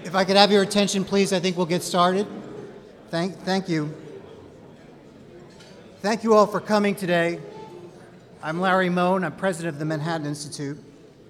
If I could have your attention, please, I think we'll get started. Thank you. Thank you all for coming today. I'm Larry Mohn. I'm president of the Manhattan Institute.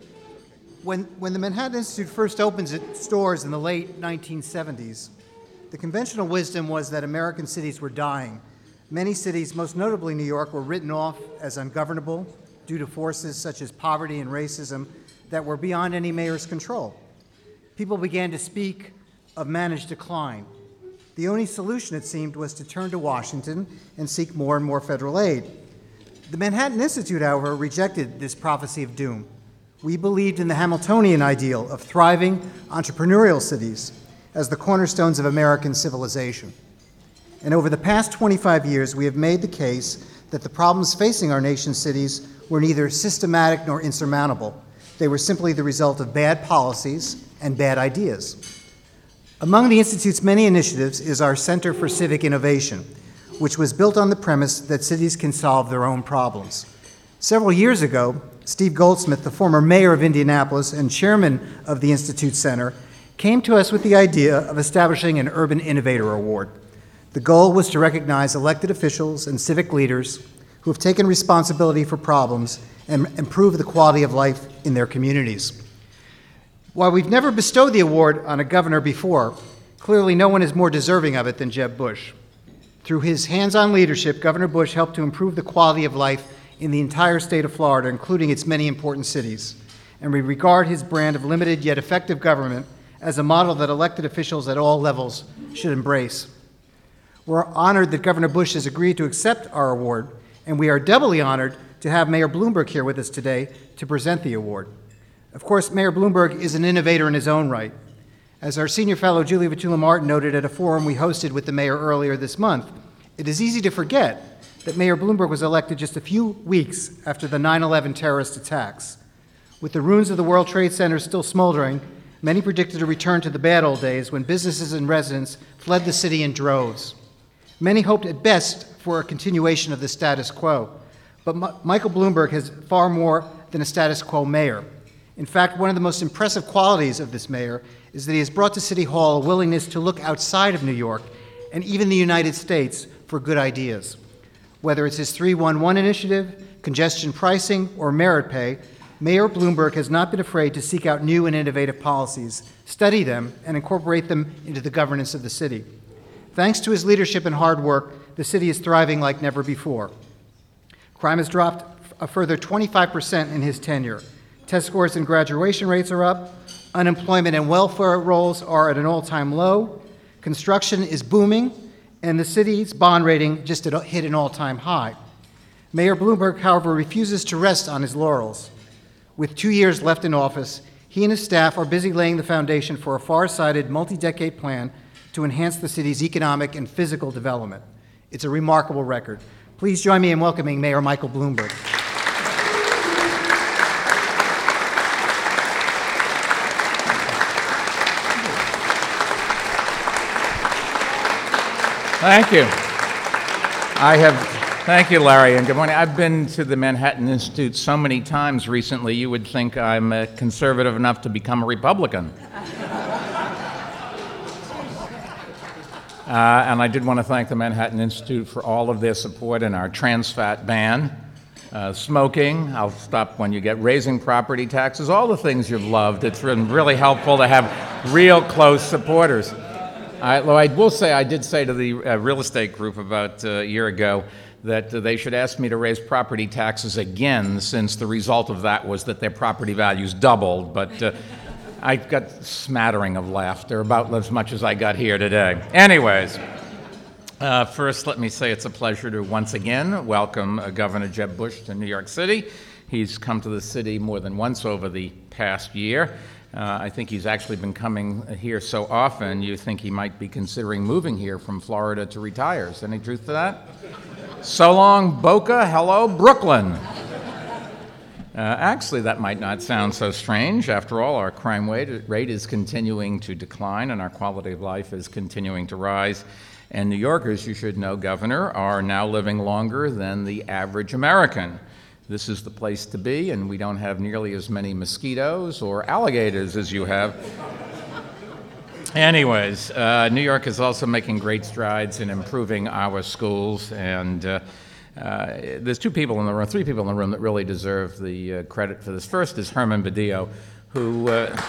When the Manhattan Institute first opened its doors in the late 1970s, the conventional wisdom was that American cities were dying. Many cities, most notably New York, were written off as ungovernable due to forces such as poverty and racism that were beyond any mayor's control. People began to speak of managed decline. The only solution, it seemed, was to turn to Washington and seek more and more federal aid. The Manhattan Institute, however, rejected this prophecy of doom. We believed in the Hamiltonian ideal of thriving entrepreneurial cities as the cornerstones of American civilization. And over the past 25 years, we have made the case that the problems facing our nation's cities were neither systematic nor insurmountable. They were simply the result of bad policies and bad ideas. Among the Institute's many initiatives is our Center for Civic Innovation, which was built on the premise that cities can solve their own problems. Several years ago, Steve Goldsmith, the former mayor of Indianapolis and chairman of the Institute Center, came to us with the idea of establishing an Urban Innovator Award. The goal was to recognize elected officials and civic leaders who have taken responsibility for problems and improve the quality of life in their communities. While we've never bestowed the award on a governor before, clearly no one is more deserving of it than Jeb Bush. Through his hands-on leadership, Governor Bush helped to improve the quality of life in the entire state of Florida, including its many important cities. And we regard his brand of limited yet effective government as a model that elected officials at all levels should embrace. We're honored that Governor Bush has agreed to accept our award, and we are doubly honored to have Mayor Bloomberg here with us today to present the award. Of course, Mayor Bloomberg is an innovator in his own right. As our senior fellow Julie Vitula Martin noted at a forum we hosted with the mayor earlier this month, it is easy to forget that Mayor Bloomberg was elected just a few weeks after the 9/11 terrorist attacks. With the ruins of the World Trade Center still smoldering, many predicted a return to the bad old days when businesses and residents fled the city in droves. Many hoped at best for a continuation of the status quo, but Michael Bloomberg has far more than a status quo mayor. In fact, one of the most impressive qualities of this mayor is that he has brought to City Hall a willingness to look outside of New York and even the United States for good ideas. Whether it's his 311 initiative, congestion pricing, or merit pay, Mayor Bloomberg has not been afraid to seek out new and innovative policies, study them, and incorporate them into the governance of the city. Thanks to his leadership and hard work, the city is thriving like never before. Crime has dropped a further 25% in his tenure. Test scores and graduation rates are up. Unemployment and welfare rolls are at an all-time low. Construction is booming, and the city's bond rating just hit an all-time high. Mayor Bloomberg, however, refuses to rest on his laurels. With 2 years left in office, he and his staff are busy laying the foundation for a far-sighted, multi-decade plan to enhance the city's economic and physical development. It's a remarkable record. Please join me in welcoming Mayor Michael Bloomberg. Thank you. Thank you, Larry, and good morning. I've been to the Manhattan Institute so many times recently, you would think I'm conservative enough to become a Republican. And I did want to thank the Manhattan Institute for all of their support in our trans fat ban, smoking, I'll stop when you get raising property taxes, all the things you've loved. It's been really helpful to have real close supporters. I will say, I did say to the real estate group about a year ago that they should ask me to raise property taxes again, since the result of that was that their property values doubled. But I got a smattering of laughter, about as much as I got here today. Anyways, first let me say it's a pleasure to once again welcome Governor Jeb Bush to New York City. He's come to the city more than once over the past year. I think he's actually been coming here so often, you think he might be considering moving here from Florida to retire. Is there any truth to that? So long, Boca. Hello, Brooklyn. Actually, that might not sound so strange. After all, our crime rate is continuing to decline and our quality of life is continuing to rise. And New Yorkers, you should know, Governor, are now living longer than the average American. This is the place to be, and we don't have nearly as many mosquitoes or alligators as you have. Anyways, New York is also making great strides in improving our schools, and there's three people in the room that really deserve the credit for this. First is Herman Badillo, who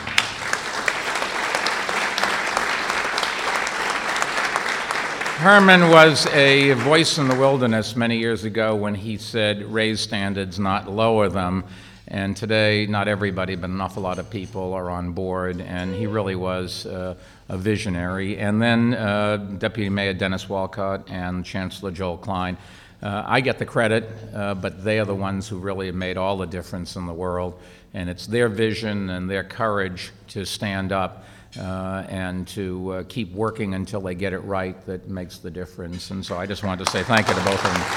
Herman was a voice in the wilderness many years ago when he said, raise standards, not lower them. And today, not everybody, but an awful lot of people are on board, and he really was a visionary. And then Deputy Mayor Dennis Walcott and Chancellor Joel Klein. I get the credit, but they are the ones who really have made all the difference in the world. And it's their vision and their courage to stand up and to keep working until they get it right that makes the difference. And so I just wanted to say thank you to both of them.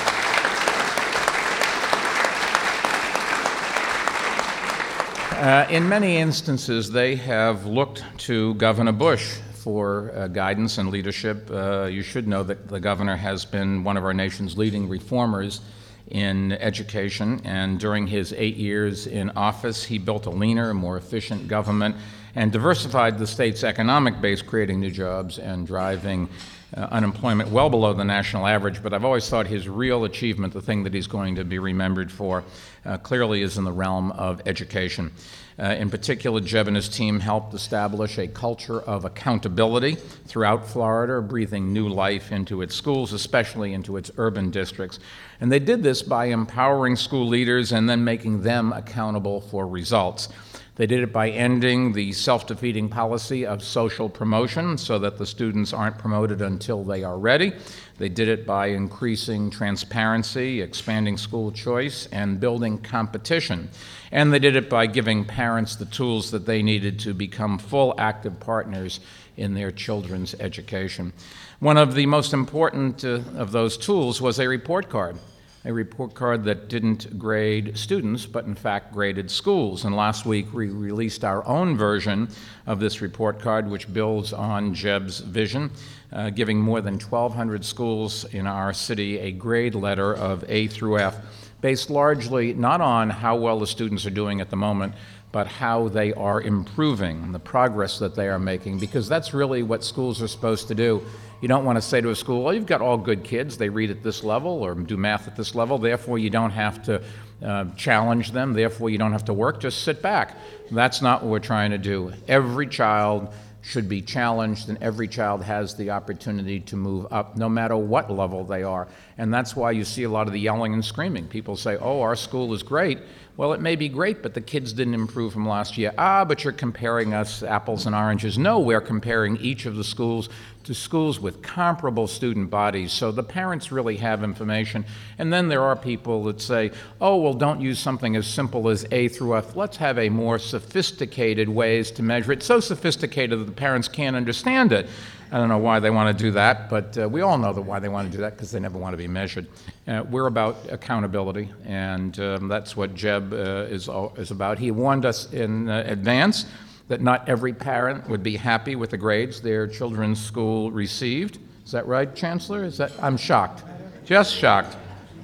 In many instances, they have looked to Governor Bush for guidance and leadership. You should know that the governor has been one of our nation's leading reformers in education, and during his 8 years in office, he built a leaner, more efficient government and diversified the state's economic base, creating new jobs and driving unemployment well below the national average. But I've always thought his real achievement, the thing that he's going to be remembered for, clearly is in the realm of education. In particular, Jeb and his team helped establish a culture of accountability throughout Florida, breathing new life into its schools, especially into its urban districts. And they did this by empowering school leaders and then making them accountable for results. They did it by ending the self-defeating policy of social promotion so that the students aren't promoted until they are ready. They did it by increasing transparency, expanding school choice, and building competition. And they did it by giving parents the tools that they needed to become full active partners in their children's education. One of the most important of those tools was a report card that didn't grade students, but in fact graded schools. And last week we released our own version of this report card, which builds on Jeb's vision, giving more than 1,200 schools in our city a grade letter of A through F, based largely not on how well the students are doing at the moment, but how they are improving and the progress that they are making, because that's really what schools are supposed to do. You don't want to say to a school, well, you've got all good kids, they read at this level or do math at this level, therefore you don't have to challenge them, therefore you don't have to work, just sit back. That's not what we're trying to do. Every child should be challenged, and every child has the opportunity to move up no matter what level they are. And that's why you see a lot of the yelling and screaming. People say, oh, our school is great. Well, it may be great, but the kids didn't improve from last year. But you're comparing us apples and oranges. No, we're comparing each of the schools to schools with comparable student bodies, so the parents really have information. And then there are people that say, oh, well, don't use something as simple as A through F. Let's have a more sophisticated ways to measure it, so sophisticated that the parents can't understand it. I don't know why they want to do that, but we all know why they want to do that, because they never want to be measured. We're about accountability, and that's what Jeb is about. He warned us in advance that not every parent would be happy with the grades their children's school received. Is that right, Chancellor? I'm shocked, just shocked.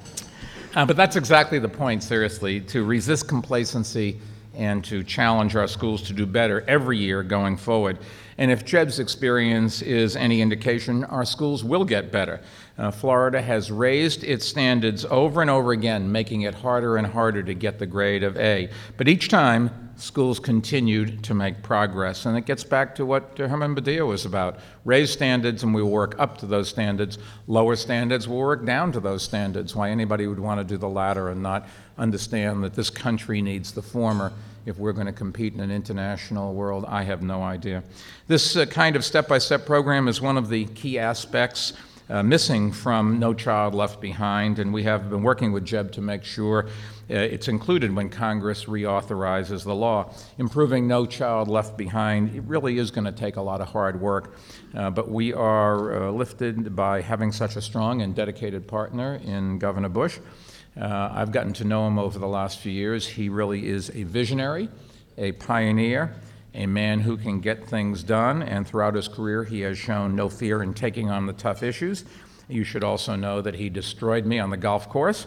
But that's exactly the point, seriously, to resist complacency and to challenge our schools to do better every year going forward. And if Jeb's experience is any indication, our schools will get better. Florida has raised its standards over and over again, making it harder and harder to get the grade of A. But each time, schools continued to make progress. And it gets back to what Herman Badillo was about. Raise standards and we will work up to those standards. Lower standards, we'll work down to those standards. Why anybody would want to do the latter and not understand that this country needs the former if we're going to compete in an international world, I have no idea. This kind of step-by-step program is one of the key aspects missing from No Child Left Behind, and we have been working with Jeb to make sure it's included when Congress reauthorizes the law. Improving No Child Left Behind, it really is going to take a lot of hard work, but we are lifted by having such a strong and dedicated partner in Governor Bush. I've gotten to know him over the last few years. He really is a visionary, a pioneer, a man who can get things done, and throughout his career he has shown no fear in taking on the tough issues. You should also know that he destroyed me on the golf course.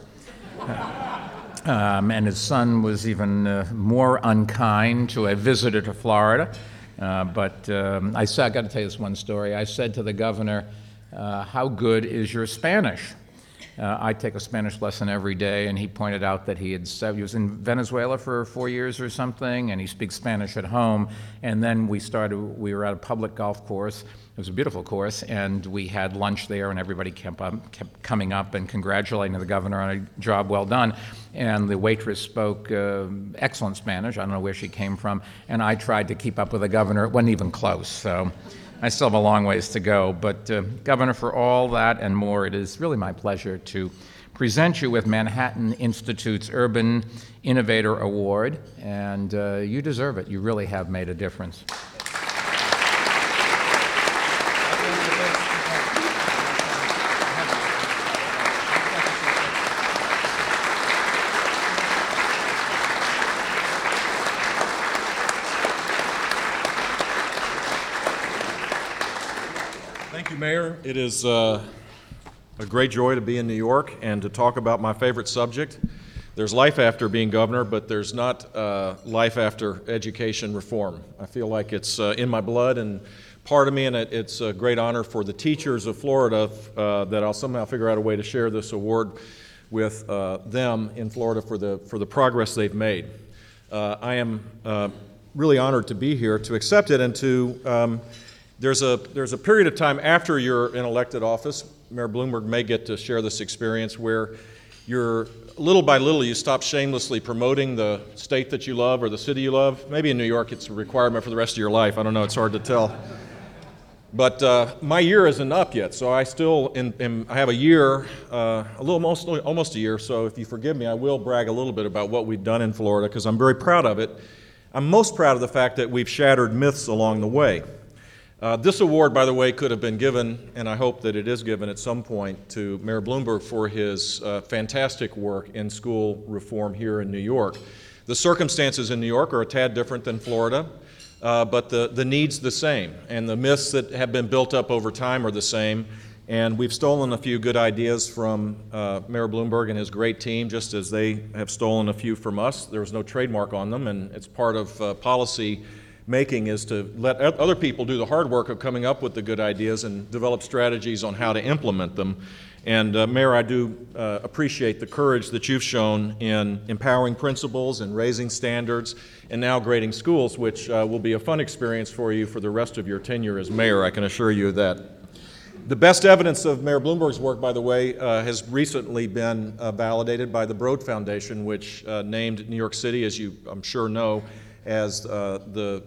And his son was even more unkind to a visitor to Florida. I got to tell you this one story. I said to the governor, how good is your Spanish? I take a Spanish lesson every day, and he pointed out that he was in Venezuela for 4 years or something, and he speaks Spanish at home. And then we were at a public golf course. It was a beautiful course, and we had lunch there, and everybody kept coming up and congratulating the governor on a job well done. And the waitress spoke excellent Spanish. I don't know where she came from, and I tried to keep up with the governor. It wasn't even close, so I still have a long ways to go. But Governor, for all that and more, it is really my pleasure to present you with Manhattan Institute's Urban Innovator Award, and you deserve it. You really have made a difference. Thank you, Mayor. It is a great joy to be in New York and to talk about my favorite subject. There's life after being governor, but there's not life after education reform. I feel like it's in my blood and part of me, and it's a great honor for the teachers of Florida that I'll somehow figure out a way to share this award with them in Florida for the progress they've made. I am really honored to be here to accept it and to there's a period of time after you're in elected office, Mayor Bloomberg may get to share this experience, where you're little by little you stop shamelessly promoting the state that you love or the city you love. Maybe in New York it's a requirement for the rest of your life. I don't know, it's hard to tell. But my year isn't up yet, so I still I have a year, almost a year, so if you forgive me, I will brag a little bit about what we've done in Florida, because I'm very proud of it. I'm most proud of the fact that we've shattered myths along the way. This award, by the way, could have been given, and I hope that it is given at some point, to Mayor Bloomberg for his fantastic work in school reform here in New York. The circumstances in New York are a tad different than Florida, but the need's the same, and the myths that have been built up over time are the same. And we've stolen a few good ideas from Mayor Bloomberg and his great team, just as they have stolen a few from us. There was no trademark on them, and it's part of policy making is to let other people do the hard work of coming up with the good ideas and develop strategies on how to implement them. And Mayor, I do appreciate the courage that you've shown in empowering principals and raising standards and now grading schools, which will be a fun experience for you for the rest of your tenure as mayor, I can assure you of that. The best evidence of Mayor Bloomberg's work, by the way, has recently been validated by the Broad Foundation, which named New York City, as you I'm sure know, as the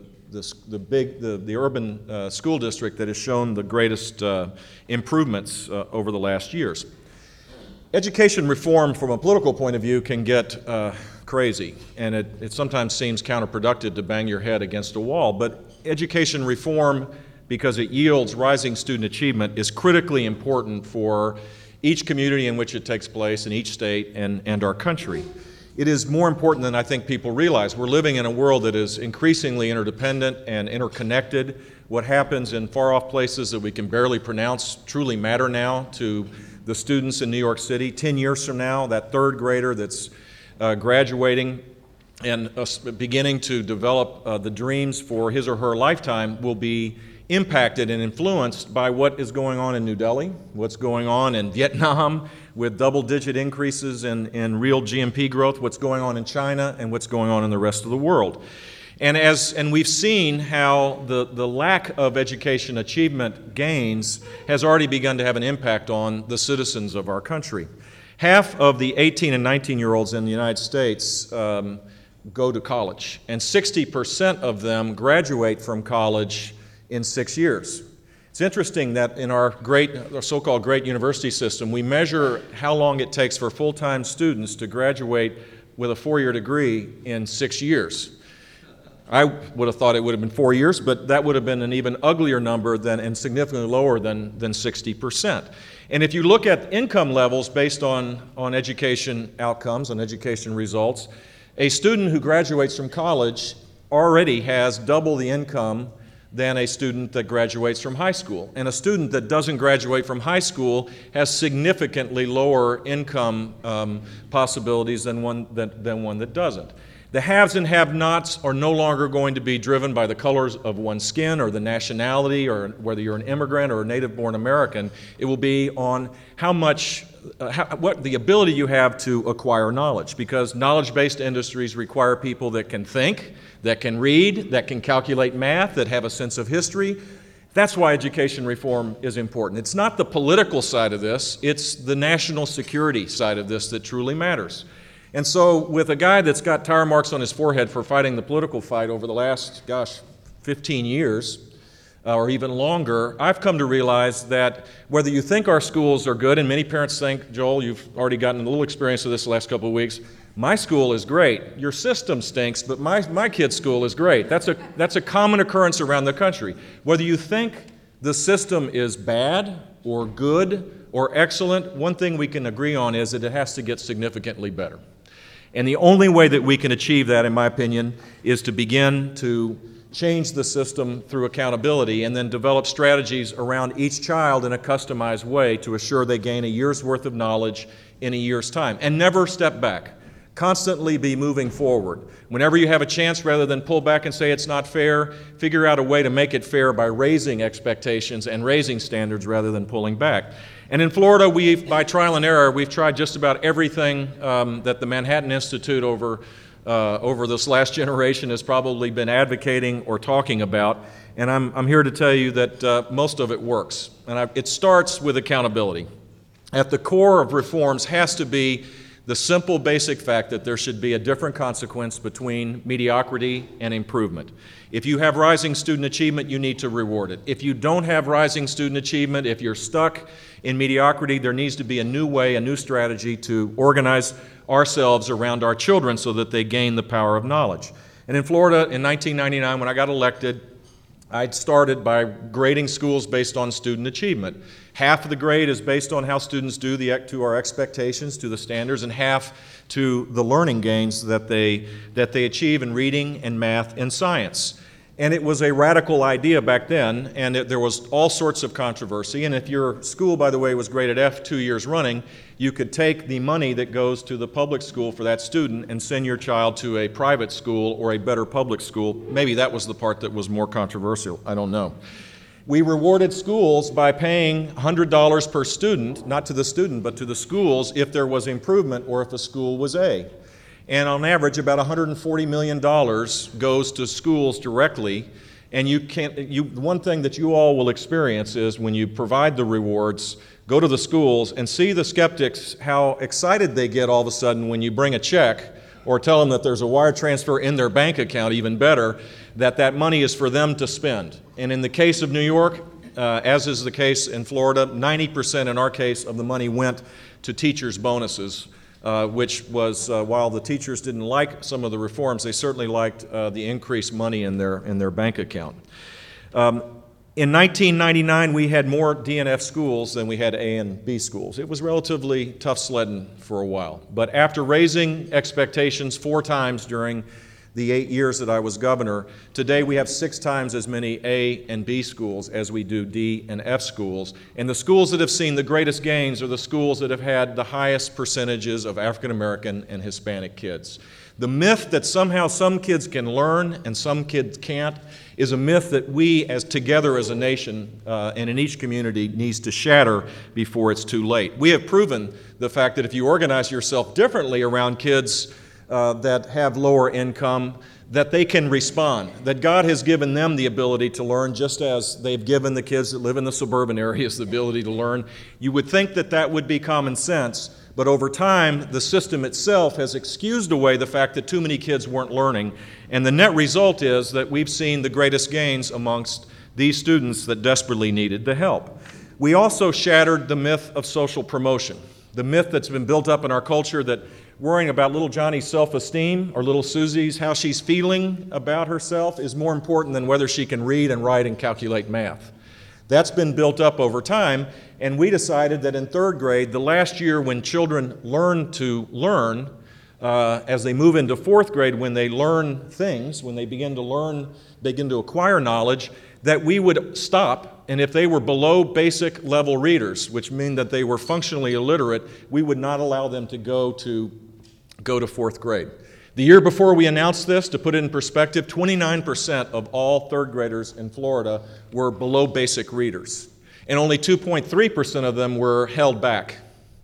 urban school district that has shown the greatest improvements over the last years. Education reform from a political point of view can get crazy, and it sometimes seems counterproductive to bang your head against a wall, but education reform, because it yields rising student achievement, is critically important for each community in which it takes place in each state and our country. It is more important than I think people realize. We're living in a world that is increasingly interdependent and interconnected. What happens in far-off places that we can barely pronounce truly matter now to the students in New York City. 10 years from now, that third grader that's graduating and beginning to develop the dreams for his or her lifetime will be impacted and influenced by what is going on in New Delhi, what's going on in Vietnam with double-digit increases in real GNP growth, what's going on in China, and what's going on in the rest of the world. And we've seen how the lack of education achievement gains has already begun to have an impact on the citizens of our country. Half of the 18 and 19-year-olds in the United States go to college, and 60% of them graduate from college in 6 years. It's interesting that in our so-called great university system, we measure how long it takes for full-time students to graduate with a 4-year degree in 6 years. I would have thought it would have been 4 years, but that would have been an even uglier number and significantly lower than 60%. And if you look at income levels based on education outcomes, on education results, a student who graduates from college already has double the income than a student that graduates from high school. And a student that doesn't graduate from high school has significantly lower income possibilities than one that doesn't. The haves and have-nots are no longer going to be driven by the colors of one's skin or the nationality or whether you're an immigrant or a native-born American. It will be on what the ability you have to acquire knowledge, because knowledge-based industries require people that can think, that can read, that can calculate math, that have a sense of history. That's why education reform is important. It's not the political side of this, it's the national security side of this that truly matters. And so with a guy that's got tire marks on his forehead for fighting the political fight over the last, 15 years, or even longer, I've come to realize that whether you think our schools are good, and many parents think, Joel, you've already gotten a little experience of this the last couple of weeks, my school is great. Your system stinks, but my kid's school is great. That's a common occurrence around the country. Whether you think the system is bad or good or excellent, one thing we can agree on is that it has to get significantly better. And the only way that we can achieve that, in my opinion, is to begin to change the system through accountability and then develop strategies around each child in a customized way to assure they gain a year's worth of knowledge in a year's time. And never step back. Constantly be moving forward. Whenever you have a chance, rather than pull back and say it's not fair, figure out a way to make it fair by raising expectations and raising standards rather than pulling back. And in Florida, by trial and error, we've tried just about everything that the Manhattan Institute over this last generation has probably been advocating or talking about. And I'm here to tell you that most of it works. And it starts with accountability. At the core of reforms has to be the simple basic fact that there should be a different consequence between mediocrity and improvement. If you have rising student achievement, you need to reward it. If you don't have rising student achievement, if you're stuck in mediocrity, there needs to be a new way, a new strategy to organize ourselves around our children so that they gain the power of knowledge. And in Florida, in 1999, when I got elected, I'd started by grading schools based on student achievement. Half of the grade is based on how students do to our expectations, to the standards, and half to the learning gains that they achieve in reading and math and science. And it was a radical idea back then, and there was all sorts of controversy. And if your school, by the way, was graded F 2 years running, you could take the money that goes to the public school for that student and send your child to a private school or a better public school. Maybe that was the part that was more controversial. I don't know. We rewarded schools by paying $100 per student, not to the student, but to the schools if there was improvement or if a school was A. And on average, about $140 million goes to schools directly. And one thing that you all will experience is when you provide the rewards, go to the schools and see the skeptics, how excited they get all of a sudden when you bring a check or tell them that there's a wire transfer in their bank account, even better, that money is for them to spend. And in the case of New York, as is the case in Florida, 90% in our case of the money went to teachers' bonuses, which was, while the teachers didn't like some of the reforms, they certainly liked the increased money in their bank account. In 1999, we had more D and F schools than we had A and B schools. It was relatively tough sledding for a while. But after raising expectations 4 times during the 8 years that I was governor, today we have 6 times as many A and B schools as we do D and F schools. And the schools that have seen the greatest gains are the schools that have had the highest percentages of African American and Hispanic kids. The myth that somehow some kids can learn and some kids can't is a myth that we, as together as a nation and in each community, needs to shatter before it's too late. We have proven the fact that if you organize yourself differently around kids that have lower income, that they can respond, that God has given them the ability to learn just as they've given the kids that live in the suburban areas the ability to learn. You would think that that would be common sense, but over time, the system itself has excused away the fact that too many kids weren't learning, and the net result is that we've seen the greatest gains amongst these students that desperately needed the help. We also shattered the myth of social promotion, the myth that's been built up in our culture that worrying about little Johnny's self-esteem or little Susie's, how she's feeling about herself, is more important than whether she can read and write and calculate math. That's been built up over time, and we decided that in 3rd grade, the last year when children learn to learn, as they move into 4th grade, when they learn things, when they begin to acquire knowledge, that we would stop, and if they were below basic level readers, which mean that they were functionally illiterate, we would not allow them to go to 4th grade. The year before we announced this, to put it in perspective, 29% of all third graders in Florida were below basic readers, and only 2.3% of them were held back.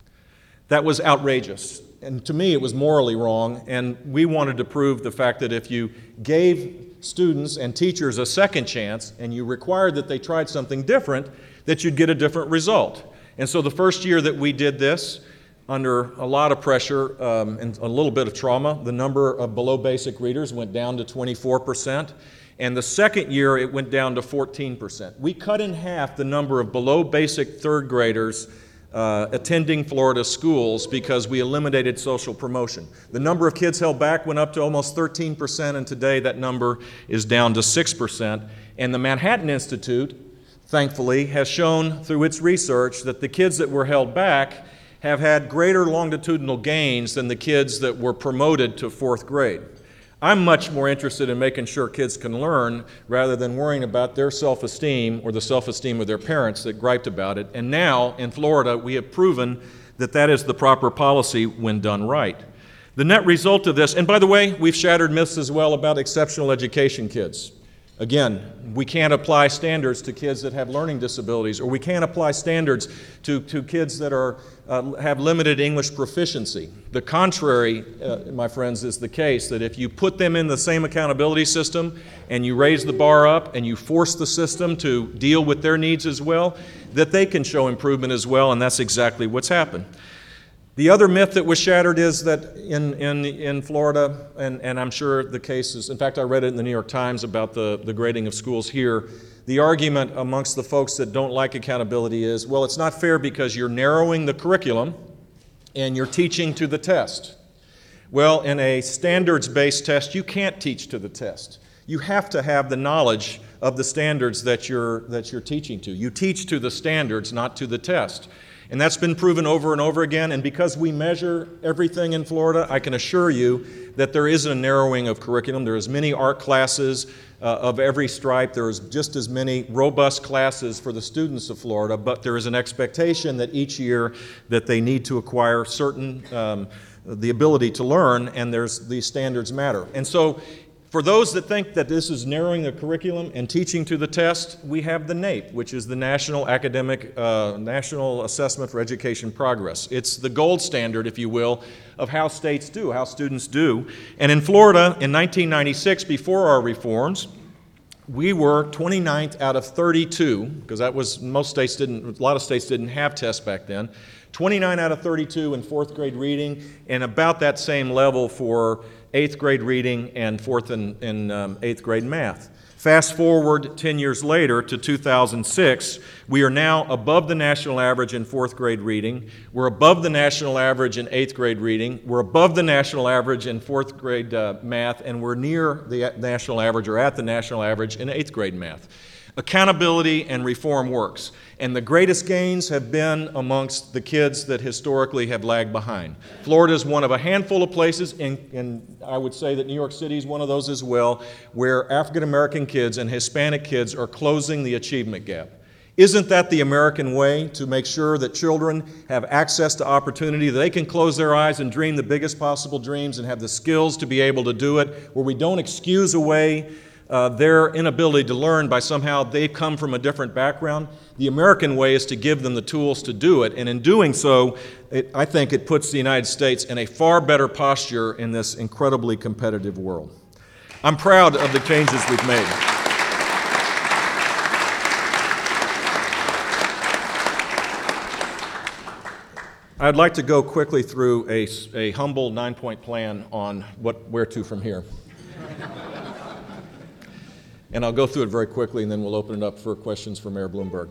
That was outrageous, and to me it was morally wrong, and we wanted to prove the fact that if you gave students and teachers a second chance and you required that they tried something different, that you'd get a different result. And so the first year that we did this, under a lot of pressure and a little bit of trauma, the number of below basic readers went down to 24%, and the second year it went down to 14%. We cut in half the number of below basic third graders attending Florida schools because we eliminated social promotion. The number of kids held back went up to almost 13%, and today that number is down to 6%. And the Manhattan Institute, thankfully, has shown through its research that the kids that were held back have had greater longitudinal gains than the kids that were promoted to fourth grade. I'm much more interested in making sure kids can learn rather than worrying about their self-esteem or the self-esteem of their parents that griped about it. And now, in Florida, we have proven that that is the proper policy when done right. The net result of this, and by the way, we've shattered myths as well about exceptional education kids. Again, we can't apply standards to kids that have learning disabilities, or we can't apply standards to kids that have limited English proficiency. The contrary, my friends, is the case, that if you put them in the same accountability system and you raise the bar up and you force the system to deal with their needs as well, that they can show improvement as well, and that's exactly what's happened. The other myth that was shattered is that in Florida, and I'm sure the case is, in fact, I read it in the New York Times about the grading of schools here. The argument amongst the folks that don't like accountability is, well, it's not fair because you're narrowing the curriculum and you're teaching to the test. Well, in a standards-based test, you can't teach to the test. You have to have the knowledge of the standards that you're teaching to. You teach to the standards, not to the test. And that's been proven over and over again, and because we measure everything in Florida, I can assure you that there is a narrowing of curriculum. There are as many art classes of every stripe. There is just as many robust classes for the students of Florida, but there is an expectation that each year that they need to acquire certain, the ability to learn, and these standards matter. And so for those that think that this is narrowing the curriculum and teaching to the test, we have the NAEP, which is the National Assessment for Education Progress. It's the gold standard, if you will, of how states do, how students do. And in Florida, in 1996, before our reforms, we were 29th out of 32, because that was, a lot of states didn't have tests back then, 29 out of 32 in fourth grade reading, and about that same level for eighth grade reading and fourth and eighth grade math. Fast forward 10 years later to 2006, we are now above the national average in fourth grade reading. We're above the national average in eighth grade reading. We're above the national average in fourth grade math, and we're near the national average or at the national average in eighth grade math. Accountability and reform works. And the greatest gains have been amongst the kids that historically have lagged behind. Florida is one of a handful of places, and I would say that New York City is one of those as well, where African American kids and Hispanic kids are closing the achievement gap. Isn't that the American way, to make sure that children have access to opportunity, that they can close their eyes and dream the biggest possible dreams and have the skills to be able to do it, where we don't excuse away their inability to learn by somehow they've come from a different background? The American way is to give them the tools to do it, and in doing so, I think it puts the United States in a far better posture in this incredibly competitive world. I'm proud of the changes we've made. I'd like to go quickly through a humble 9-point plan on where to from here. And I'll go through it very quickly, and then we'll open it up for questions for Mayor Bloomberg.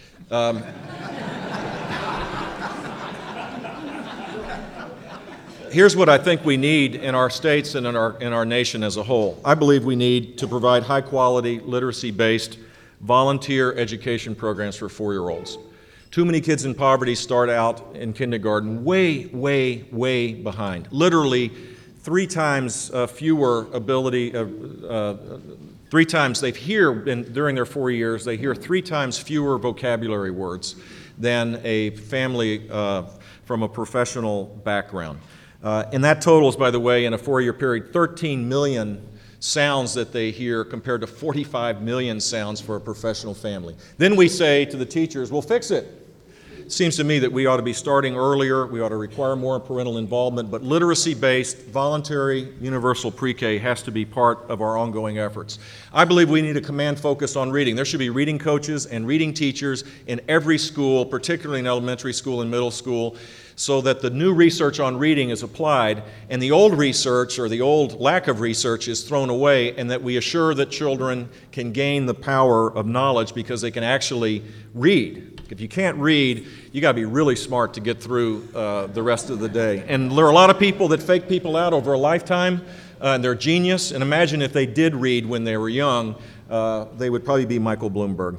Here's what I think we need in our states and in our nation as a whole. I believe we need to provide high-quality, literacy-based, volunteer education programs for 4-year-olds. Too many kids in poverty start out in kindergarten way, way, way behind. Literally, 3 times fewer ability. 3 times during their 4 years, they hear 3 times fewer vocabulary words than a family from a professional background. And that totals, by the way, in a 4-year period, 13 million sounds that they hear compared to 45 million sounds for a professional family. Then we say to the teachers, we'll fix it. It seems to me that we ought to be starting earlier, we ought to require more parental involvement, but literacy-based, voluntary, universal pre-K has to be part of our ongoing efforts. I believe we need a command focus on reading. There should be reading coaches and reading teachers in every school, particularly in elementary school and middle school, so that the new research on reading is applied and the old research or the old lack of research is thrown away, and that we assure that children can gain the power of knowledge because they can actually read. If you can't read, you got to be really smart to get through the rest of the day. And there are a lot of people that fake people out over a lifetime, and they're genius. And imagine if they did read when they were young, they would probably be Michael Bloomberg.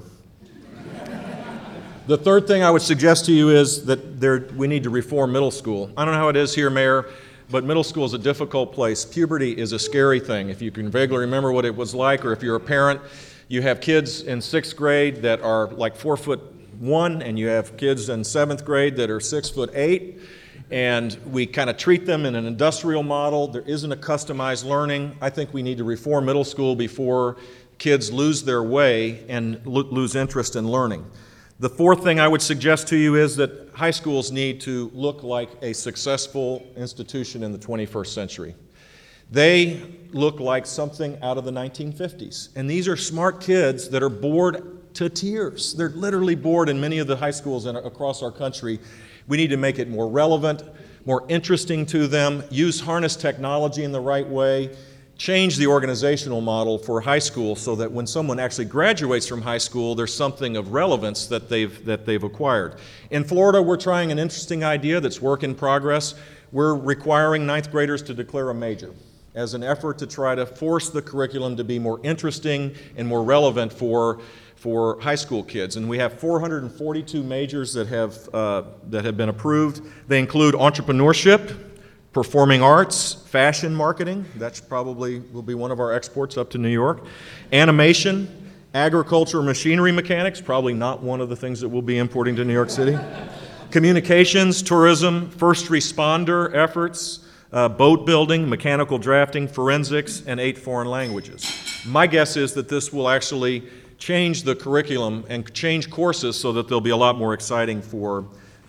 The third thing I would suggest to you is that we need to reform middle school. I don't know how it is here, Mayor, but middle school is a difficult place. Puberty is a scary thing. If you can vaguely remember what it was like, or if you're a parent, you have kids in 6th grade that are like 4'1", and you have kids in 7th grade that are 6'8", and we kind of treat them in an industrial model. There isn't a customized learning. I think we need to reform middle school before kids lose their way and lose interest in learning. The fourth thing I would suggest to you is that high schools need to look like a successful institution in the 21st century. They look like something out of the 1950s. And these are smart kids that are bored to tears. They're literally bored in many of the high schools across our country. We need to make it more relevant, more interesting to them, harness technology in the right way, change the organizational model for high school so that when someone actually graduates from high school, there's something of relevance that they've acquired. In Florida, we're trying an interesting idea that's work in progress. We're requiring 9th graders to declare a major as an effort to try to force the curriculum to be more interesting and more relevant for high school kids. And we have 442 majors that have been approved. They include entrepreneurship, performing arts, fashion marketing, that's probably will be one of our exports up to New York, animation, agriculture, machinery mechanics, probably not one of the things that we'll be importing to New York City, communications, tourism, first responder efforts, boat building, mechanical drafting, forensics, and 8 foreign languages. My guess is that this will actually change the curriculum and change courses so that they'll be a lot more exciting for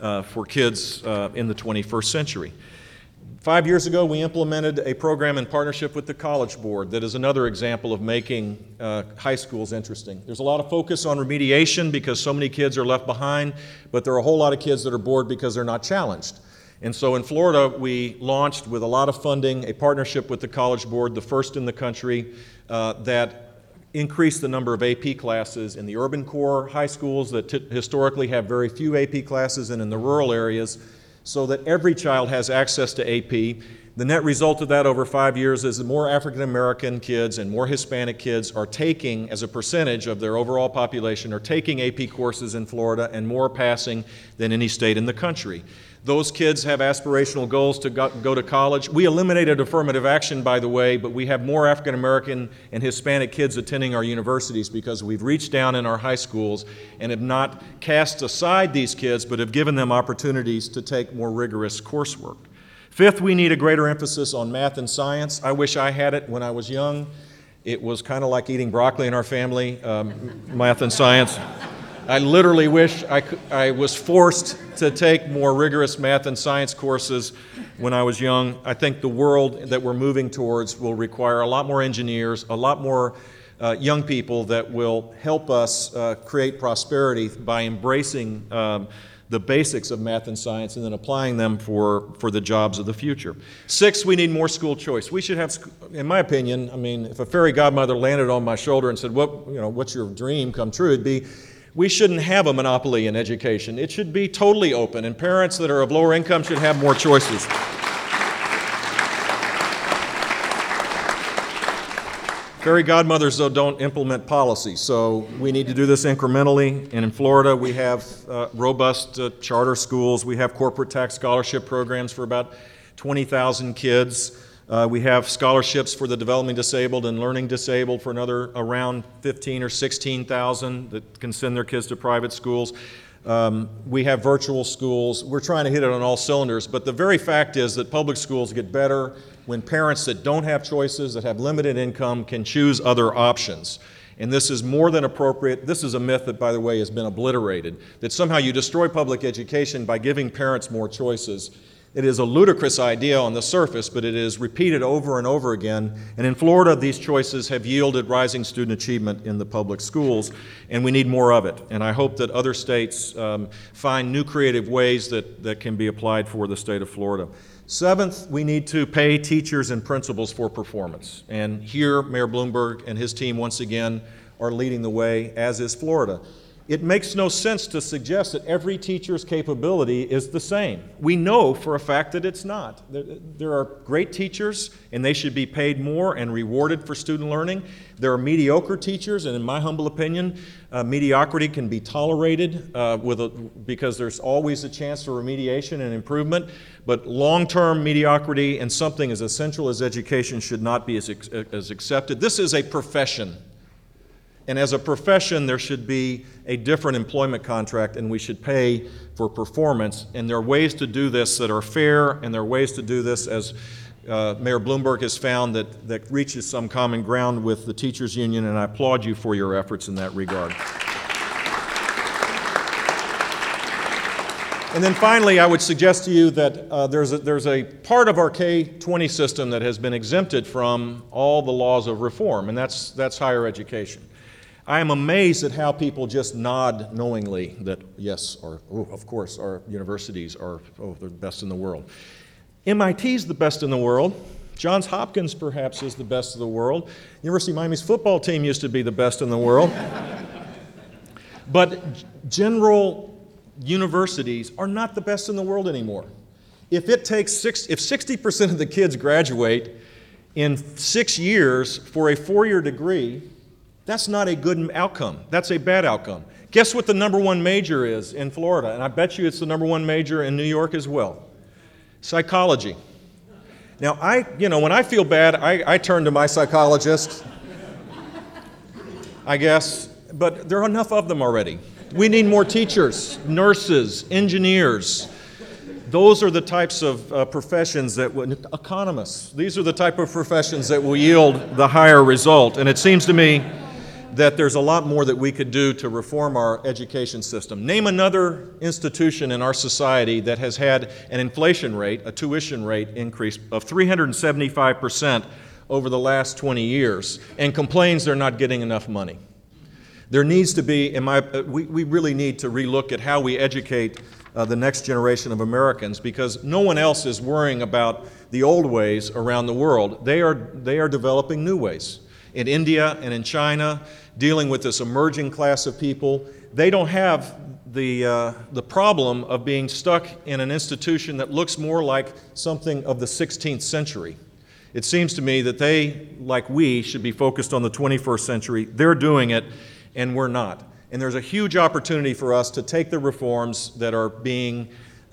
kids in the 21st century. 5 years ago, we implemented a program in partnership with the College Board that is another example of making high schools interesting. There's a lot of focus on remediation because so many kids are left behind, but there are a whole lot of kids that are bored because they're not challenged. And so in Florida, we launched with a lot of funding a partnership with the College Board, the first in the country, that increased the number of AP classes in the urban core high schools that historically have very few AP classes, and in the rural areas, so that every child has access to AP. The net result of that over 5 years is that more African American kids and more Hispanic kids are taking, as a percentage of their overall population, are taking AP courses in Florida, and more passing than any state in the country. Those kids have aspirational goals to go to college. We eliminated affirmative action, by the way, but we have more African American and Hispanic kids attending our universities because we've reached down in our high schools and have not cast aside these kids, but have given them opportunities to take more rigorous coursework. Fifth, we need a greater emphasis on math and science. I wish I had it when I was young. It was kind of like eating broccoli in our family, math and science. I literally wish I was forced to take more rigorous math and science courses when I was young. I think the world that we're moving towards will require a lot more engineers, a lot more young people that will help us create prosperity by embracing the basics of math and science and then applying them for the jobs of the future. Six, we need more school choice. We should have, in my opinion, I mean, if a fairy godmother landed on my shoulder and said, what's your dream come true? It'd be, we shouldn't have a monopoly in education. It should be totally open, and parents that are of lower income should have more choices. Fairy godmothers, though, don't implement policy, so we need to do this incrementally. And in Florida, we have robust charter schools. We have corporate tax scholarship programs for about 20,000 kids. We have scholarships for the developmentally disabled and learning disabled for another around 15 or 16,000 that can send their kids to private schools. We have virtual schools. We're trying to hit it on all cylinders, but the very fact is that public schools get better when parents that don't have choices, that have limited income, can choose other options. And this is more than appropriate. This is a myth that, by the way, has been obliterated, that somehow you destroy public education by giving parents more choices. It is a ludicrous idea on the surface, but it is repeated over and over again. And in Florida, these choices have yielded rising student achievement in the public schools, and we need more of it. And I hope that other states find new creative ways that can be applied for the state of Florida. Seventh, we need to pay teachers and principals for performance. And here, Mayor Bloomberg and his team once again are leading the way, as is Florida. It makes no sense to suggest that every teacher's capability is the same. We know for a fact that it's not. There are great teachers, and they should be paid more and rewarded for student learning. There are mediocre teachers, and in my humble opinion, mediocrity can be tolerated because there's always a chance for remediation and improvement. But long-term mediocrity and something as essential as education should not be as accepted. This is a profession. And as a profession, there should be a different employment contract, and we should pay for performance. And there are ways to do this that are fair, and there are ways to do this, as Mayor Bloomberg has found, that reaches some common ground with the teachers union, and I applaud you for your efforts in that regard. And then finally, I would suggest to you that there's a part of our K-20 system that has been exempted from all the laws of reform, and that's higher education. I am amazed at how people just nod knowingly that, yes, of course, our universities are the best in the world. MIT's the best in the world. Johns Hopkins, perhaps, is the best in the world. University of Miami's football team used to be the best in the world. But general universities are not the best in the world anymore. If 60% of the kids graduate in 6 years for a 4-year degree, that's not a good outcome. That's a bad outcome. Guess what the number one major is in Florida? And I bet you it's the number one major in New York as well. Psychology. Now, when I feel bad, I turn to my psychologist, I guess, but there are enough of them already. We need more teachers, nurses, engineers. Those are the types of professions economists, these are the type of professions that will yield the higher result. And it seems to me that there's a lot more that we could do to reform our education system. Name another institution in our society that has had an inflation rate, a tuition rate increase of 375% over the last 20 years and complains they're not getting enough money. There needs to be, we really need to relook at how we educate the next generation of Americans, because no one else is worrying about the old ways around the world. They are developing new ways. In India and in China, dealing with this emerging class of people, they don't have the problem of being stuck in an institution that looks more like something of the 16th century. It seems to me that they, like we, should be focused on the 21st century. They're doing it, and we're not. And there's a huge opportunity for us to take the reforms that are being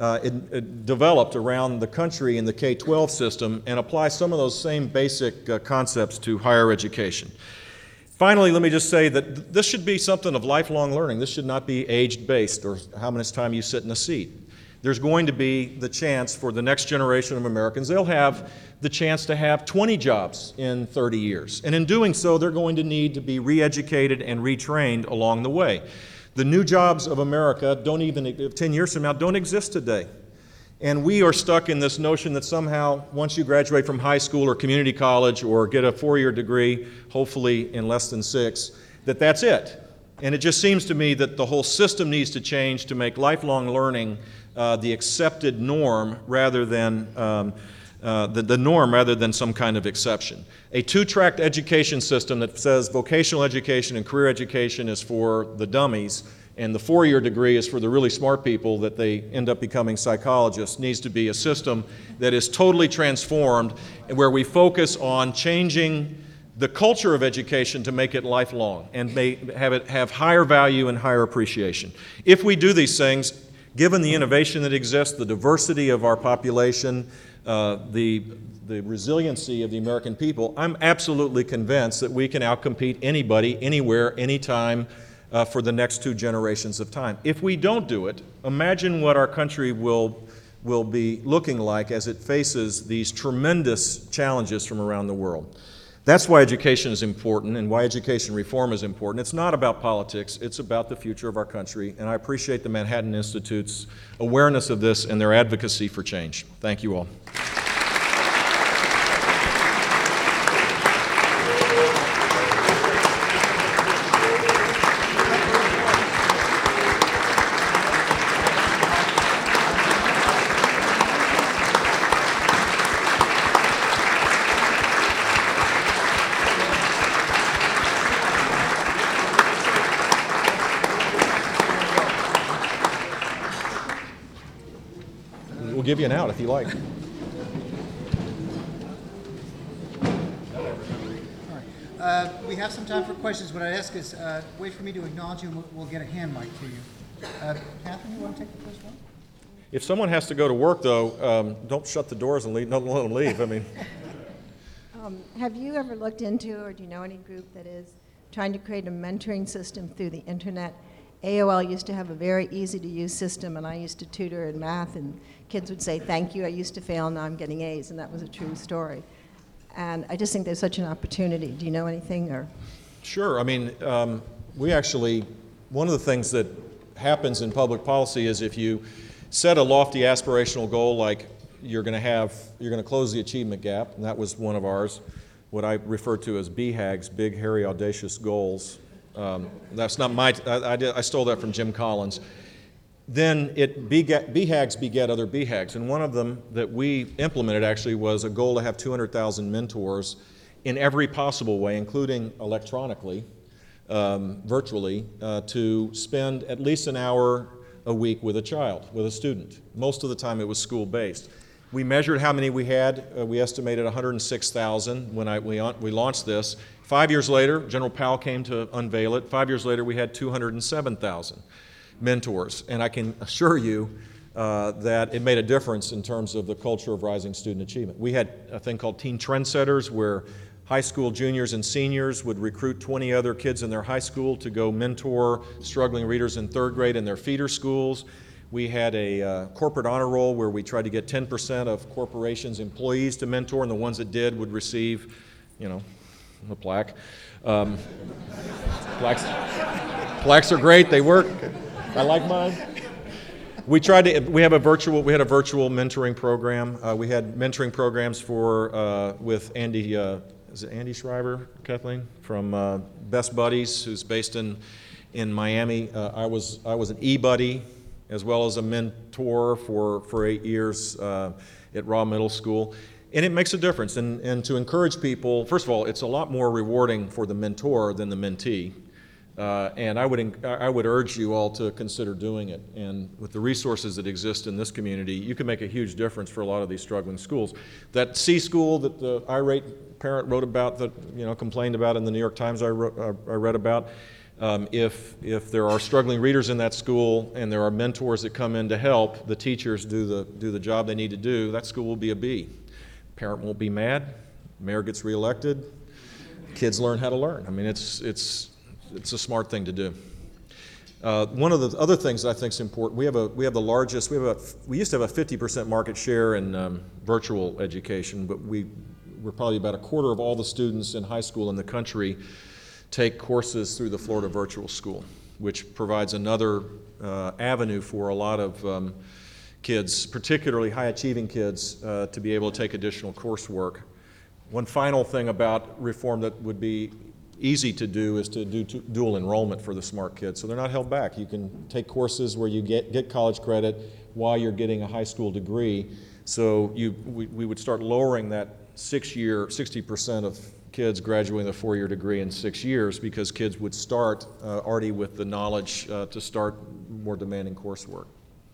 developed around the country in the K-12 system and apply some of those same basic concepts to higher education. Finally, let me just say that this should be something of lifelong learning. This should not be age-based or how much time you sit in a seat. There's going to be the chance for the next generation of Americans, they'll have the chance to have 20 jobs in 30 years. And in doing so, they're going to need to be re-educated and retrained along the way. The new jobs of America 10 years from now, don't exist today. And we are stuck in this notion that somehow, once you graduate from high school or community college or get a 4-year degree, hopefully in less than 6, that's it. And it just seems to me that the whole system needs to change to make lifelong learning the accepted norm rather than the norm rather than some kind of exception. A 2-track education system that says vocational education and career education is for the dummies and the 4-year degree is for the really smart people that they end up becoming psychologists needs to be a system that is totally transformed and where we focus on changing the culture of education to make it lifelong and have it have higher value and higher appreciation. If we do these things, given the innovation that exists, the diversity of our population, the resiliency of the American people, I'm absolutely convinced that we can outcompete anybody, anywhere, anytime for the next 2 generations of time. If we don't do it, imagine what our country will be looking like as it faces these tremendous challenges from around the world. That's why education is important and why education reform is important. It's not about politics, it's about the future of our country, and I appreciate the Manhattan Institute's awareness of this and their advocacy for change. Thank you all. We'll give you an out if you like. We have some time for questions. What I ask is wait for me to acknowledge you, and we'll get a hand mic to you. Catherine, you want to take the first one? If someone has to go to work, though, don't shut the doors and leave, don't let them leave. I mean, Have you ever looked into, or do you know any group that is trying to create a mentoring system through the internet? AOL used to have a very easy-to-use system, and I used to tutor in math, and kids would say, "Thank you, I used to fail, now I'm getting A's," and that was a true story. And I just think there's such an opportunity. Do you know anything, or? sure. I mean, we actually, one of the things that happens in public policy is if you set a lofty aspirational goal like you're going to close the achievement gap, and that was one of ours, what I refer to as BHAGs, big, hairy, audacious goals. That's not my, I stole that from Jim Collins. Then BHAGs beget other BHAGs, and one of them that we implemented actually was a goal to have 200,000 mentors in every possible way, including electronically, virtually, to spend at least an hour a week with a child, with a student. Most of the time it was school-based. We measured how many we had. We estimated 106,000 when we launched this. 5 years later, General Powell came to unveil it. 5 years later, we had 207,000 mentors. And I can assure you that it made a difference in terms of the culture of rising student achievement. We had a thing called Teen Trendsetters, where high school juniors and seniors would recruit 20 other kids in their high school to go mentor struggling readers in 3rd grade in their feeder schools. We had a corporate honor roll where we tried to get 10% of corporations' employees to mentor, and the ones that did would receive, a plaque. Plaques are great, they work. I like mine. We had a virtual mentoring program. We had mentoring programs with Andy, is it Andy Schreiber, Kathleen, from Best Buddies, who's based in Miami. I was an e-buddy as well as a mentor for 8 years at Raw Middle School. And it makes a difference. And to encourage people, first of all, it's a lot more rewarding for the mentor than the mentee. And I would urge you all to consider doing it. And with the resources that exist in this community, you can make a huge difference for a lot of these struggling schools. That C school that the irate parent wrote about, that complained about in the New York Times, I read about. If there are struggling readers in that school and there are mentors that come in to help the teachers do the job they need to do, that school will be a B. Parent won't be mad. Mayor gets reelected. Kids learn how to learn. I mean, it's a smart thing to do. One of the other things that I think is important, we used to have a 50% market share in virtual education, but we're probably about a quarter of all the students in high school in the country take courses through the Florida Virtual School, which provides another avenue for a lot of kids, particularly high-achieving kids, to be able to take additional coursework. One final thing about reform that would be easy to do is to do dual enrollment for the smart kids, so they're not held back. You can take courses where you get college credit while you're getting a high school degree. So we would start lowering that 60% of kids graduating a 4-year degree in 6 years, because kids would start already with the knowledge to start more demanding coursework.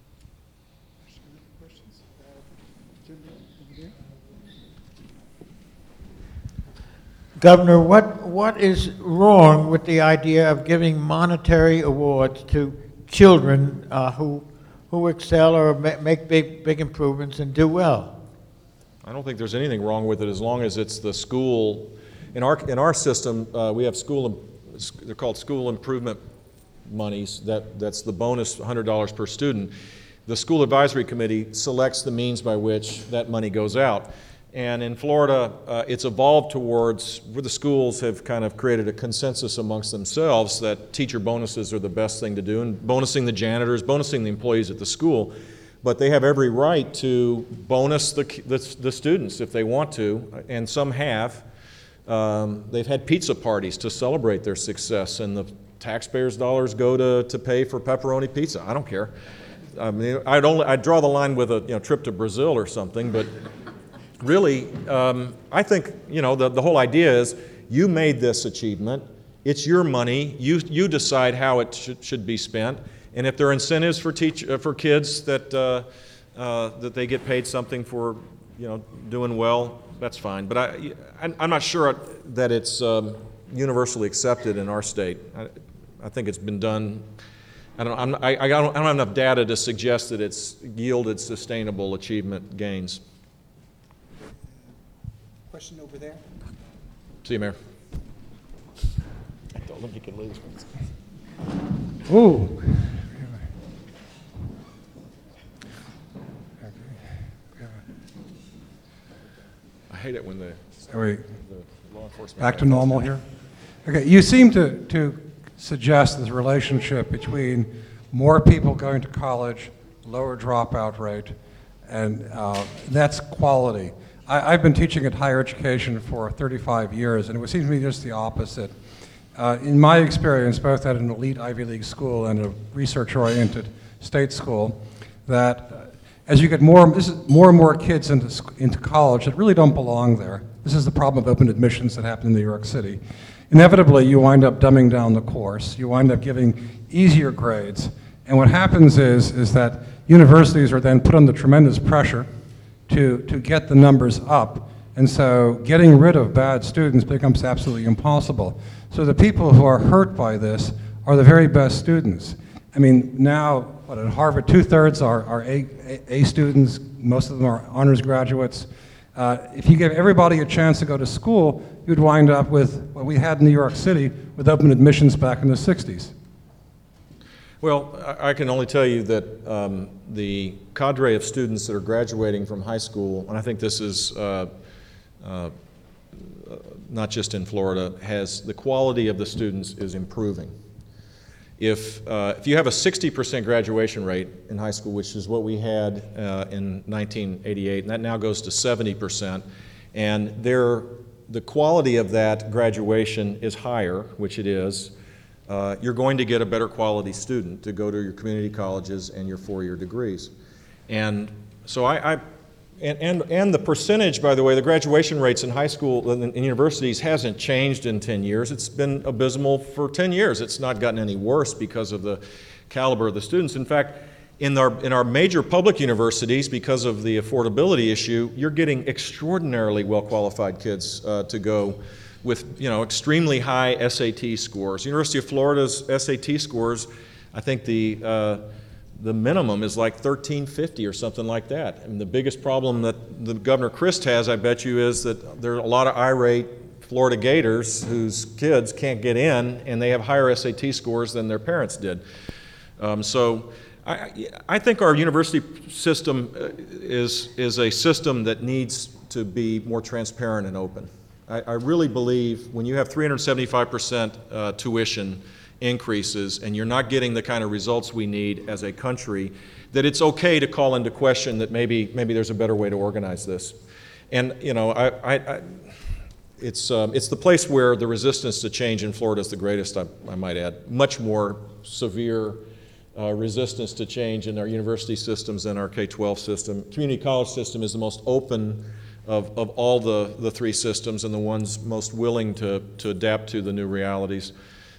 Governor, what is wrong with the idea of giving monetary awards to children who excel or make big improvements and do well? I don't think there's anything wrong with it as long as it's the school. In our system, we have they're called school improvement monies, that's the bonus $100 per student, the school advisory committee selects the means by which that money goes out. And in Florida, it's evolved towards where the schools have kind of created a consensus amongst themselves that teacher bonuses are the best thing to do, and bonusing the janitors, bonusing the employees at the school. But they have every right to bonus the students if they want to, and some have. They've had pizza parties to celebrate their success, and the taxpayers' dollars go to pay for pepperoni pizza. I don't care. I mean, I'd draw the line with a trip to Brazil or something, but really, I think the whole idea is you made this achievement. It's your money. You decide how it should be spent. And if there are incentives for kids that they get paid something for doing well, that's fine. But I'm not sure that it's universally accepted in our state. I think it's been done. I don't have enough data to suggest that it's yielded sustainable achievement gains. Question over there. See you, Mayor. I told him you could lose. Ooh. I hate it when the law enforcement. Back to normal here. Okay, you seem to suggest this relationship between more people going to college, lower dropout rate, and that's quality. I've been teaching at higher education for 35 years, and it seems to me just the opposite. In my experience, both at an elite Ivy League school and a research-oriented state school, that as you get more and more kids into college that really don't belong there, this is the problem of open admissions that happened in New York City. Inevitably, you wind up dumbing down the course. You wind up giving easier grades. And what happens is that universities are then put under tremendous pressure to get the numbers up. And so getting rid of bad students becomes absolutely impossible. So the people who are hurt by this are the very best students. I mean, now, at Harvard, 2/3 are A students, most of them are honors graduates. If you give everybody a chance to go to school, you'd wind up with what we had in New York City with open admissions back in the 60s. Well, I can only tell you that the cadre of students that are graduating from high school, and I think this is not just in Florida, has the quality of the students is improving. If you have a 60% graduation rate in high school, which is what we had in 1988, and that now goes to 70%, and the quality of that graduation is higher, which it is, you're going to get a better quality student to go to your community colleges and your four-year degrees. And so and the percentage, by the way, the graduation rates in high school and universities hasn't changed in 10 years. It's been abysmal for 10 years. It's not gotten any worse because of the caliber of the students. In fact, in our major public universities, because of the affordability issue, you're getting extraordinarily well-qualified kids to go with extremely high SAT scores. University of Florida's SAT scores, I think the minimum is like 1350 or something like that. And the biggest problem that the Governor Christ has, I bet you, is that there are a lot of irate Florida Gators whose kids can't get in, and they have higher SAT scores than their parents did. So I think our university system is a system that needs to be more transparent and open. I really believe when you have 375% tuition increases and you're not getting the kind of results we need as a country, that it's okay to call into question that maybe there's a better way to organize this. And it's the place where the resistance to change in Florida is the greatest, I might add. Much more severe resistance to change in our university systems than our K-12 system. Community college system is the most open of all the three systems and the ones most willing to adapt to the new realities.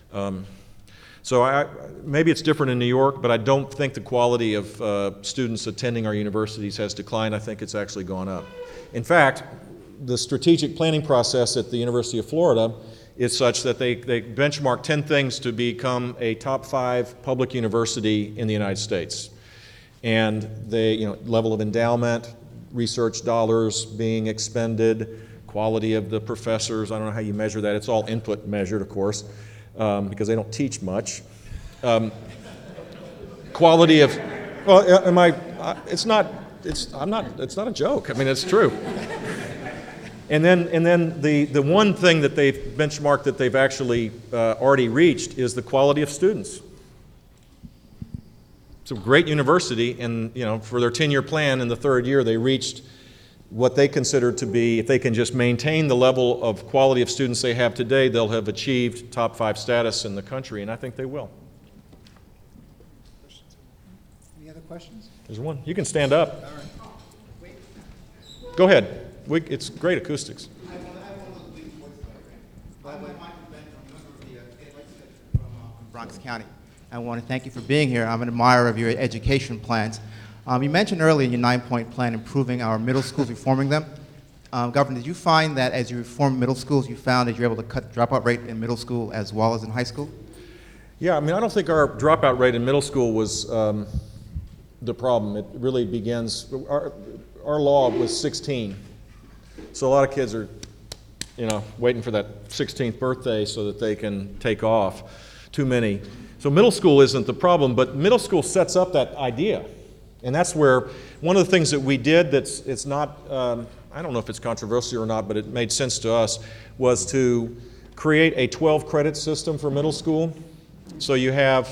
So maybe it's different in New York, but I don't think the quality of students attending our universities has declined. I think it's actually gone up. In fact, the strategic planning process at the University of Florida is such that they benchmark 10 things to become a top 5 public university in the United States. And they, level of endowment, research dollars being expended, quality of the professors. I don't know how you measure that. It's all input measured, of course, because they don't teach much. Quality of, well, am I, it's not a joke. I mean, it's true. And then the one thing that they've benchmarked that they've actually already reached is the quality of students. It's a great university, and for their 10-year plan in the third year, they reached what they consider to be, if they can just maintain the level of quality of students they have today, they'll have achieved top 5 status in the country, and I think they will. Any other questions? There's one. You can stand up. Go ahead. It's great acoustics. Bronx County. I want to thank you for being here. I'm an admirer of your education plans. You mentioned earlier in your 9-point plan improving our middle schools, reforming them. Governor, did you find that as you reformed middle schools, you found that you're able to cut the dropout rate in middle school as well as in high school? Yeah, I mean, I don't think our dropout rate in middle school was the problem. It really begins, our law was 16. So a lot of kids are, waiting for that 16th birthday so that they can take off. Too many. So middle school isn't the problem, but middle school sets up that idea. And that's where one of the things that we did it's not, I don't know if it's controversial or not, but it made sense to us, was to create a 12-credit system for middle school. So you have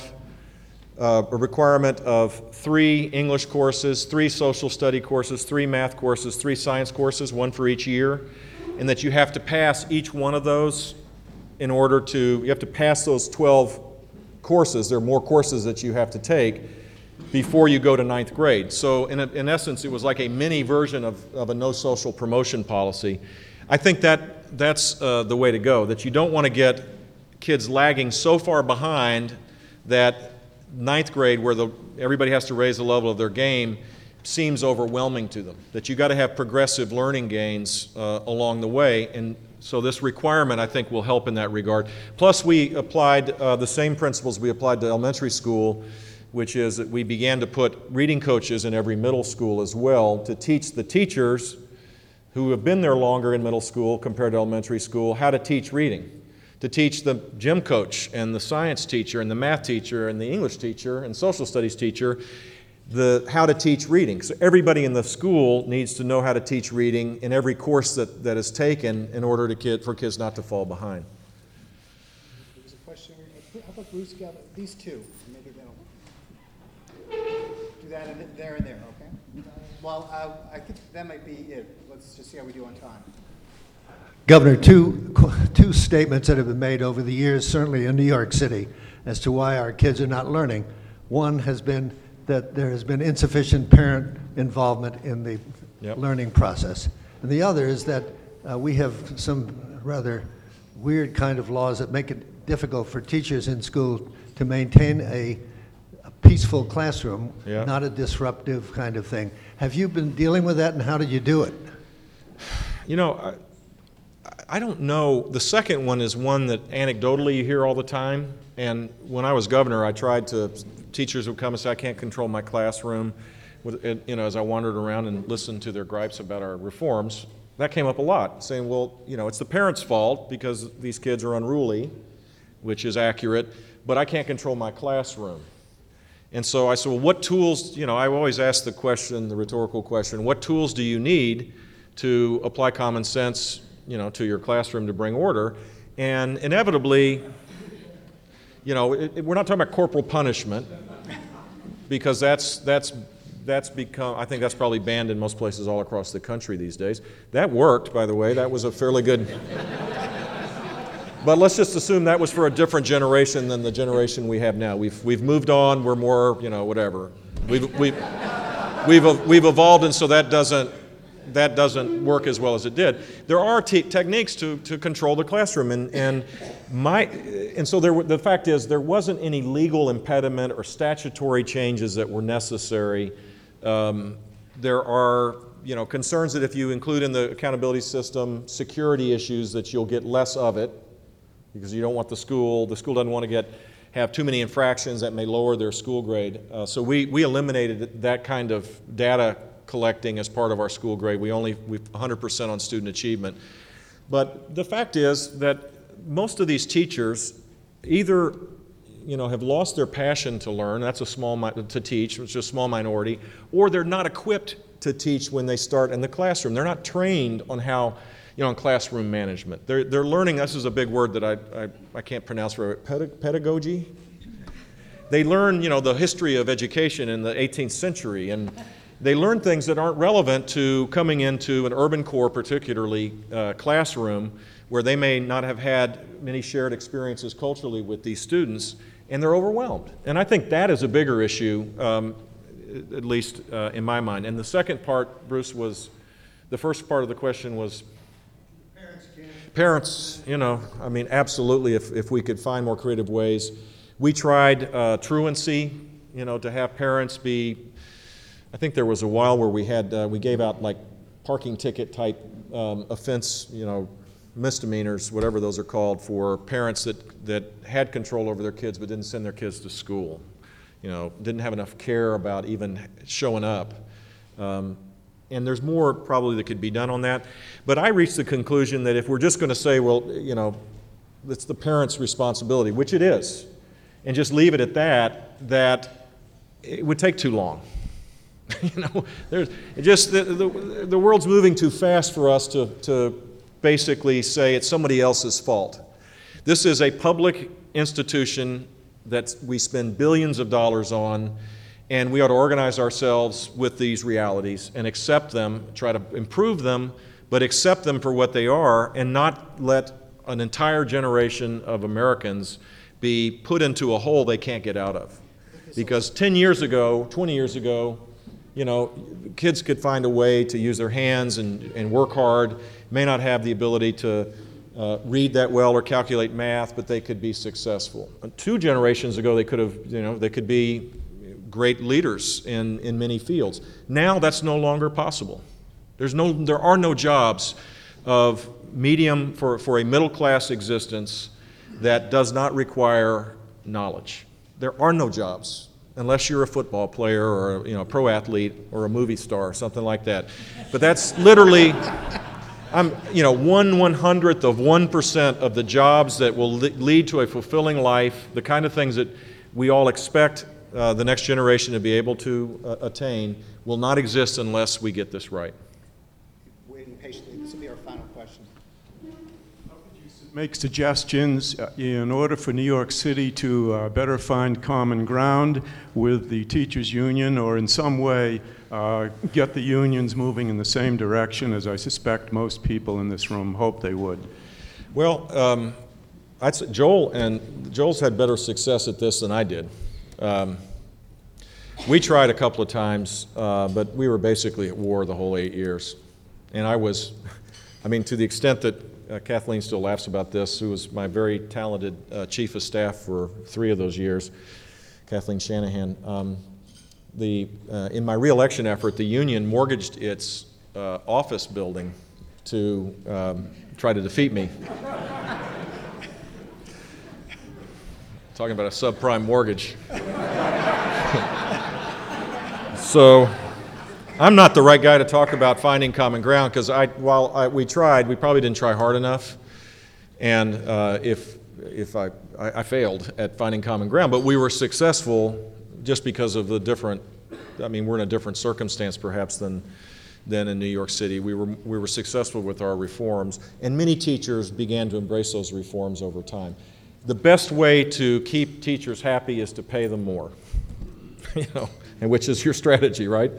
a requirement of 3 English courses, 3 social study courses, 3 math courses, 3 science courses, 1 for each year, and that you have to pass each one of those in order to, you have to pass those 12 courses. There are more courses that you have to take before you go to 9th grade. So in essence, it was like a mini version of a no social promotion policy. I think that's the way to go, that you don't want to get kids lagging so far behind that 9th grade, where everybody has to raise the level of their game, seems overwhelming to them. That you got to have progressive learning gains along the way, and so this requirement, I think, will help in that regard. Plus, we applied the same principles we applied to elementary school, which is that we began to put reading coaches in every middle school as well to teach the teachers who have been there longer in middle school compared to elementary school how to teach reading. To teach the gym coach and the science teacher and the math teacher and the English teacher and social studies teacher how to teach reading. So everybody in the school needs to know how to teach reading in every course that is taken in order for kids not to fall behind. There's a question. How about Bruce? These two. Maybe they'll do that there and there, okay? Well, I think that might be it. Let's just see how we do on time. Governor, two statements that have been made over the years, certainly in New York City, as to why our kids are not learning. One has been that there has been insufficient parent involvement in the learning process. And the other is that we have some rather weird kind of laws that make it difficult for teachers in school to maintain a peaceful classroom, not a disruptive kind of thing. Have you been dealing with that, and how did you do it? I don't know. The second one is one that anecdotally you hear all the time. And when I was governor, I tried to, teachers would come and say, I can't control my classroom. As I wandered around and listened to their gripes about our reforms, that came up a lot, saying, well, it's the parents' fault because these kids are unruly, which is accurate, but I can't control my classroom. And so I said, well, what tools, I always ask the rhetorical question, what tools do you need to apply common sense to your classroom to bring order? And inevitably, we're not talking about corporal punishment, because that's become, I think that's probably banned in most places all across the country these days. That worked, by the way. That was a fairly good, but let's just assume that was for a different generation than the generation we have now. We've moved on. We're more, whatever. We've evolved, and so that doesn't work as well as it did. There are techniques to control the classroom, and so the fact is there wasn't any legal impediment or statutory changes that were necessary. There are concerns that if you include in the accountability system security issues, that you'll get less of it, because you don't want the school doesn't want to have too many infractions that may lower their school grade. So we eliminated that kind of data collecting as part of our school grade. We're 100% on student achievement. But the fact is that most of these teachers either have lost their passion to learn. That's to teach, which is a small minority, or they're not equipped to teach when they start in the classroom. They're not trained on how, on classroom management. They're learning. This is a big word that I can't pronounce very well. Pedagogy. They learn, the history of education in the 18th century, and they learn things that aren't relevant to coming into an urban core, particularly classroom, where they may not have had many shared experiences culturally with these students, and they're overwhelmed. And I think that is a bigger issue, at least in my mind. And the second part, Bruce, was, the first part of the question was, parents, absolutely, if we could find more creative ways. We tried truancy, to have parents be, I think there was a while where we gave out like parking ticket type offense, misdemeanors, whatever those are called, for parents that had control over their kids but didn't send their kids to school, didn't have enough care about even showing up. And there's more probably that could be done on that. But I reached the conclusion that if we're just going to say, well, it's the parents' responsibility, which it is, and just leave it at that it would take too long. The world's moving too fast for us to basically say it's somebody else's fault. This is a public institution that we spend billions of dollars on, and we ought to organize ourselves with these realities and accept them, try to improve them, but accept them for what they are, and not let an entire generation of Americans be put into a hole they can't get out of. Because 10 years ago, 20 years ago, kids could find a way to use their hands and work hard, may not have the ability to read that well or calculate math, but they could be successful. 2 generations ago, they could be great leaders in many fields. Now that's no longer possible. There are no jobs of medium for a middle class existence that does not require knowledge. There are no jobs unless you're a football player or a pro athlete or a movie star or something like that. But that's literally 1/100th of 1% of the jobs that will lead to a fulfilling life, the kind of things that we all expect the next generation to be able to attain, will not exist unless we get this right. Waiting patiently. This will be our final question. Make suggestions in order for New York City to better find common ground with the teachers union, or in some way get the unions moving in the same direction as I suspect most people in this room hope they would. Well, I'd say Joel's had better success at this than I did. We tried a couple of times, but we were basically at war the whole 8 years. And to the extent that Kathleen still laughs about this, who was my very talented chief of staff for 3 of those years, Kathleen Shanahan. In my re-election effort, the union mortgaged its office building to try to defeat me. Talking about a subprime mortgage. So I'm not the right guy to talk about finding common ground, because while we tried, we probably didn't try hard enough, and I failed at finding common ground. But we were successful just because of the different. We're in a different circumstance perhaps than in New York City. We were successful with our reforms, and many teachers began to embrace those reforms over time. The best way to keep teachers happy is to pay them more, and which is your strategy, right?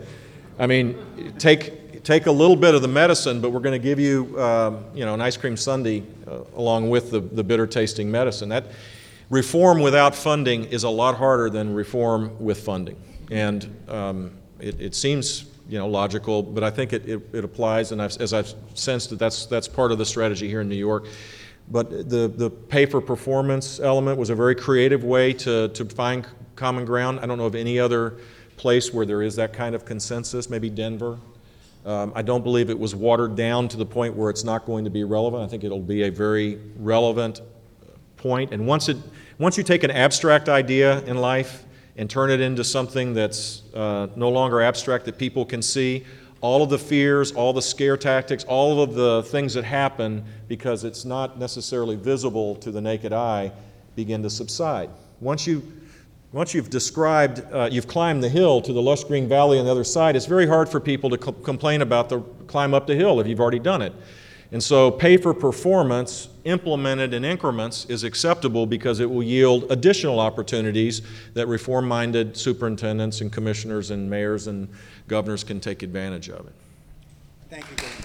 Take a little bit of the medicine, but we're going to give you, an ice cream sundae along with the bitter-tasting medicine. That reform without funding is a lot harder than reform with funding, and it seems logical, but I think it applies, and as I've sensed that's part of the strategy here in New York. But the pay for performance element was a very creative way to find common ground. I don't know of any other place where there is that kind of consensus, maybe Denver. I don't believe it was watered down to the point where it's not going to be relevant. I think it'll be a very relevant point. And once you take an abstract idea in life and turn it into something that's no longer abstract, that people can see, all of the fears, all the scare tactics, all of the things that happen because it's not necessarily visible to the naked eye begin to subside. Once you've described, you've climbed the hill to the lush green valley on the other side, it's very hard for people to complain about the climb up the hill if you've already done it. And so pay for performance implemented in increments is acceptable because it will yield additional opportunities that reform-minded superintendents and commissioners and mayors and governors can take advantage of it. Thank you, David.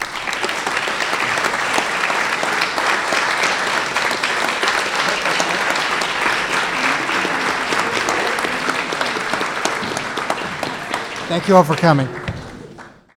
Thank you all for coming.